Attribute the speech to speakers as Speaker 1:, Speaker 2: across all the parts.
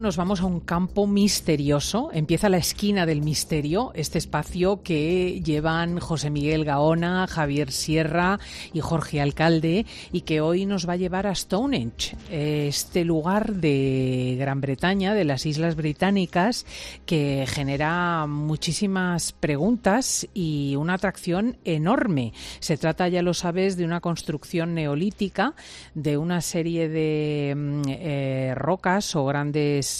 Speaker 1: Nos vamos a un campo misterioso. Empieza la esquina del misterio, este espacio que llevan José Miguel Gaona, Javier Sierra y Jorge Alcalde, y que hoy nos va a llevar a Stonehenge, este lugar de Gran Bretaña, de las Islas Británicas, que genera muchísimas preguntas y una atracción enorme. Se trata, ya lo sabes, de una construcción neolítica, de una serie de rocas o grandes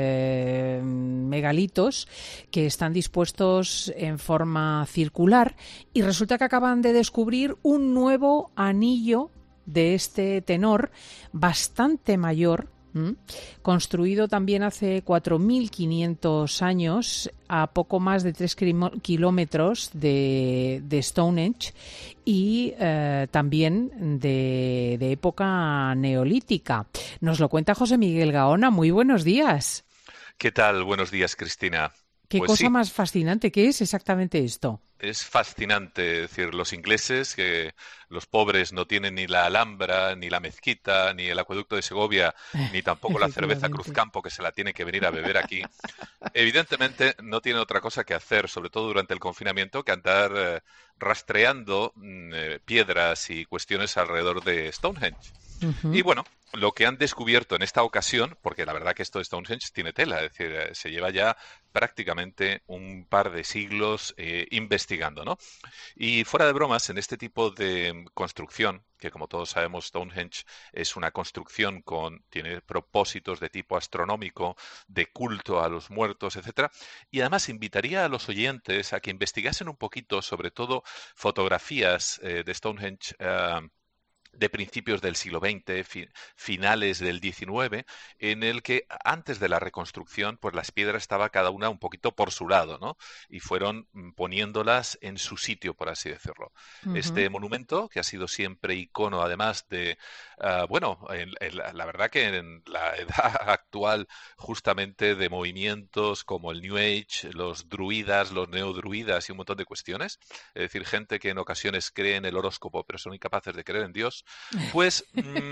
Speaker 1: megalitos que están dispuestos en forma circular, y resulta que acaban de descubrir un nuevo anillo de este tenor bastante mayor, construido también hace 4.500 años a poco más de 3 kilómetros de Stonehenge, y también de época neolítica. Nos lo cuenta José Miguel Gaona. Muy buenos días.
Speaker 2: ¿Qué tal? Buenos días, Cristina.
Speaker 1: Qué
Speaker 2: Pues
Speaker 1: cosa
Speaker 2: sí,
Speaker 1: más fascinante. ¿Qué es exactamente esto?
Speaker 2: es fascinante. Es decir, los ingleses, que los pobres no tienen ni la Alhambra, ni la mezquita, ni el acueducto de Segovia, ni tampoco la cerveza
Speaker 1: Efectivamente.
Speaker 2: Cruzcampo, que se la tiene que venir a beber aquí. Evidentemente no tienen otra cosa que hacer, sobre todo durante el confinamiento, que andar rastreando piedras y cuestiones alrededor de Stonehenge. Y
Speaker 1: Ujú.
Speaker 2: bueno, lo que han descubierto en esta ocasión, porque la verdad que esto de Stonehenge tiene tela, es decir, se lleva ya prácticamente un par de siglos investigando, ¿no? Y fuera de bromas, en este tipo de construcción, que como todos sabemos Stonehenge es una construcción tiene propósitos de tipo astronómico, de culto a los muertos, etcétera, y además invitaría a los oyentes a que investigasen un poquito, sobre todo fotografías de Stonehenge de principios del siglo XX, finales del XIX, en el que antes de la reconstrucción, pues las piedras estaba cada una un poquito por su lado, ¿no? Y fueron poniéndolas en su sitio, por así decirlo.
Speaker 1: Ujú.
Speaker 2: Este monumento, que ha sido siempre icono, además de, bueno, la verdad que en la edad actual, justamente de movimientos como el New Age, los druidas, los neodruidas y un montón de cuestiones, es decir, gente que en ocasiones cree en el horóscopo, pero son incapaces de creer en Dios, pues,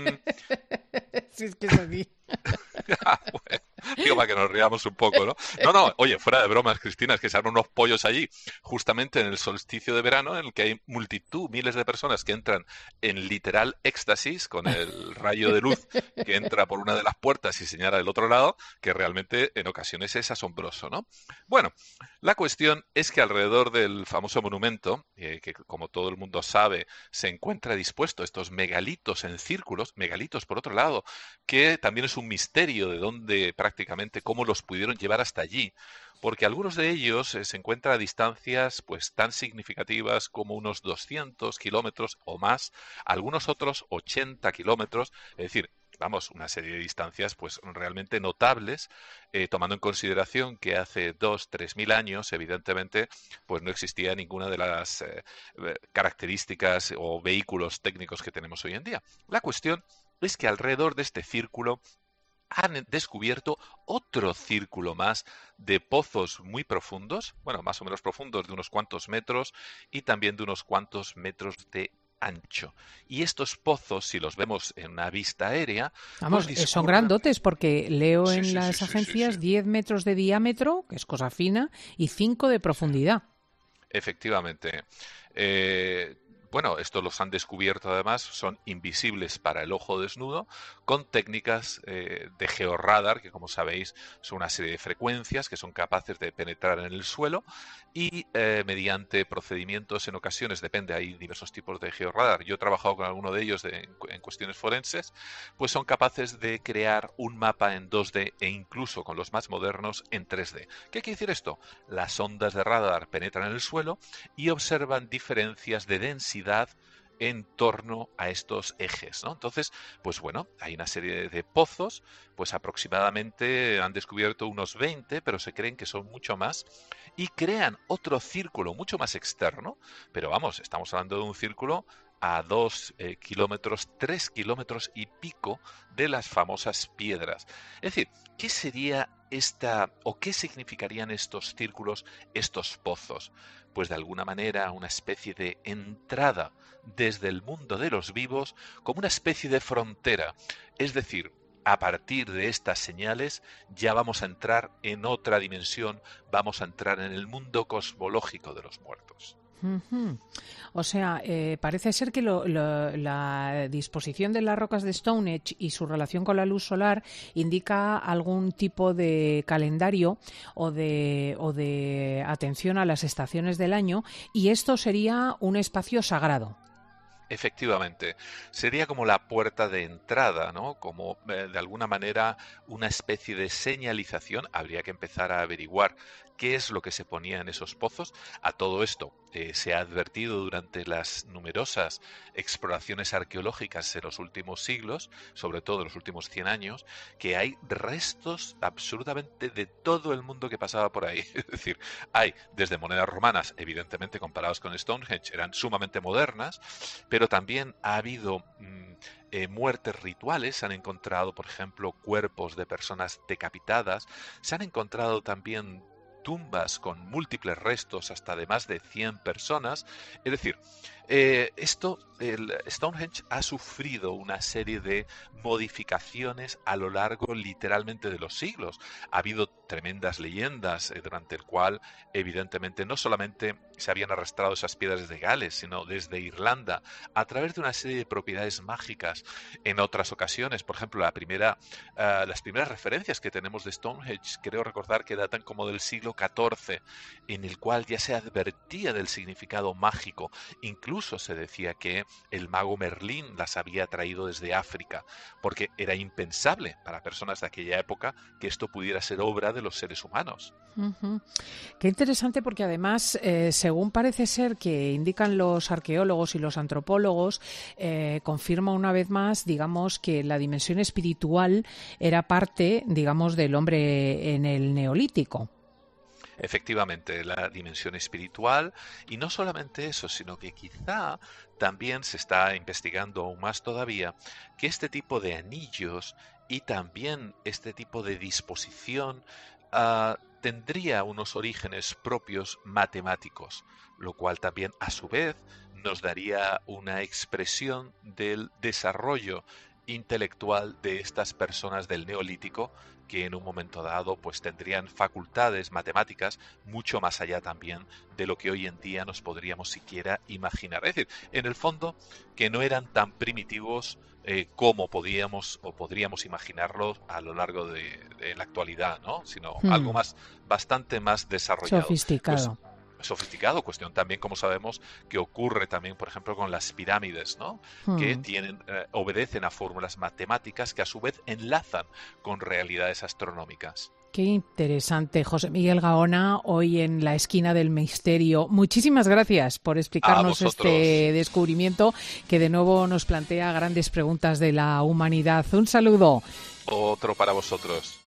Speaker 1: Sí, es que es así.
Speaker 2: bueno, digo para que nos riamos un poco, ¿no? No, no, oye, fuera de bromas, Cristina, es que se arman unos pollos allí, justamente en el solsticio de verano, en el que hay multitud, miles de personas que entran en literal éxtasis con el rayo de luz que entra por una de las puertas y señala del otro lado, que realmente en ocasiones es asombroso, ¿no? Bueno, la cuestión es que alrededor del famoso monumento, que como todo el mundo sabe, se encuentra dispuesto estos megalitos en círculos, megalitos por otro lado, que también es un misterio de dónde prácticamente, cómo los pudieron llevar hasta allí, porque algunos de ellos se encuentran a distancias pues tan significativas como unos 200 kilómetros o más, algunos otros 80 kilómetros, es decir, vamos, una serie de distancias pues realmente notables, tomando en consideración que hace 2, 3 mil años, evidentemente, pues no existía ninguna de las características o vehículos técnicos que tenemos hoy en día. La cuestión es que alrededor de este círculo han descubierto otro círculo más de pozos muy profundos, bueno, más o menos profundos, de unos cuantos metros y también de unos cuantos metros de ancho. Y estos pozos, si los vemos en una vista aérea, pues
Speaker 1: Vamos, son
Speaker 2: discurren.
Speaker 1: grandotes porque leo
Speaker 2: Sí,
Speaker 1: en
Speaker 2: sí, sí,
Speaker 1: las
Speaker 2: sí, sí, sí.
Speaker 1: agencias 10 metros de diámetro, que es cosa fina, y 5 de
Speaker 2: Sí.
Speaker 1: profundidad.
Speaker 2: Efectivamente. Eh, bueno, estos los han descubierto además, son invisibles para el ojo desnudo, con técnicas de georradar, que como sabéis son una serie de frecuencias que son capaces de penetrar en el suelo y mediante procedimientos en ocasiones, depende, hay diversos tipos de georradar. Yo he trabajado con alguno de ellos en cuestiones forenses, pues son capaces de crear un mapa en 2D e incluso con los más modernos en 3D. ¿Qué quiere decir esto? Las ondas de radar penetran en el suelo y observan diferencias de densidad en torno a estos ejes, ¿no? Entonces, pues bueno, hay una serie de pozos, pues aproximadamente han descubierto unos 20, pero se creen que son mucho más, y crean otro círculo mucho más externo, pero vamos, estamos hablando de un círculo a 2 kilómetros, 3 kilómetros y pico de las famosas piedras. Es decir, ¿qué sería esta o qué significarían estos círculos, estos pozos? Pues de alguna manera una especie de entrada desde el mundo de los vivos como una especie de frontera. Es decir, a partir de estas señales ya vamos a entrar en otra dimensión, vamos a entrar en el mundo cosmológico de los muertos.
Speaker 1: Uh-huh. O sea, parece ser que la disposición de las rocas de Stonehenge y su relación con la luz solar indica algún tipo de calendario o de atención a las estaciones del año, y esto sería un espacio sagrado.
Speaker 2: Efectivamente, sería como la puerta de entrada, ¿no? Como de alguna manera una especie de señalización. Habría que empezar a averiguar qué es lo que se ponía en esos pozos. A todo esto se ha advertido durante las numerosas exploraciones arqueológicas en los últimos siglos, sobre todo en los últimos 100 años, que hay restos absolutamente de todo el mundo que pasaba por ahí. Es decir, hay desde monedas romanas, evidentemente comparadas con Stonehenge, eran sumamente modernas, pero también ha habido muertes rituales, se han encontrado, por ejemplo, cuerpos de personas decapitadas, se han encontrado también tumbas con múltiples restos hasta de más de 100 personas. Es decir, el Stonehenge ha sufrido una serie de modificaciones a lo largo literalmente de los siglos. Ha habido tremendas leyendas durante el cual evidentemente no solamente se habían arrastrado esas piedras desde Gales, sino desde Irlanda, a través de una serie de propiedades mágicas. En otras ocasiones, por ejemplo, las primeras referencias que tenemos de Stonehenge, creo recordar que datan como del siglo XIV, en el cual ya se advertía del significado mágico. Incluso se decía que el mago Merlín las había traído desde África, porque era impensable para personas de aquella época que esto pudiera ser obra de los seres humanos.
Speaker 1: Uh-huh. Qué interesante, porque además, según parece ser que indican los arqueólogos y los antropólogos, confirma una vez más, digamos, que la dimensión espiritual era parte, digamos, del hombre en el Neolítico.
Speaker 2: Efectivamente, la dimensión espiritual, y no solamente eso, sino que quizá también se está investigando aún más todavía que este tipo de anillos y también este tipo de disposición tendría unos orígenes propios matemáticos, lo cual también a su vez nos daría una expresión del desarrollo intelectual de estas personas del Neolítico, que en un momento dado pues tendrían facultades matemáticas mucho más allá también de lo que hoy en día nos podríamos siquiera imaginar. Es decir, en el fondo, que no eran tan primitivos como podríamos imaginarlo a lo largo de la actualidad, ¿no? Sino algo bastante más desarrollado.
Speaker 1: Sofisticado.
Speaker 2: Sofisticado, cuestión también, como sabemos, que ocurre también, por ejemplo, con las pirámides, ¿no? Que obedecen a fórmulas matemáticas que a su vez enlazan con realidades astronómicas.
Speaker 1: Qué interesante, José Miguel Gaona, hoy en la esquina del misterio. Muchísimas gracias por explicarnos este descubrimiento que de nuevo nos plantea grandes preguntas de la humanidad. Un saludo.
Speaker 2: Otro para vosotros.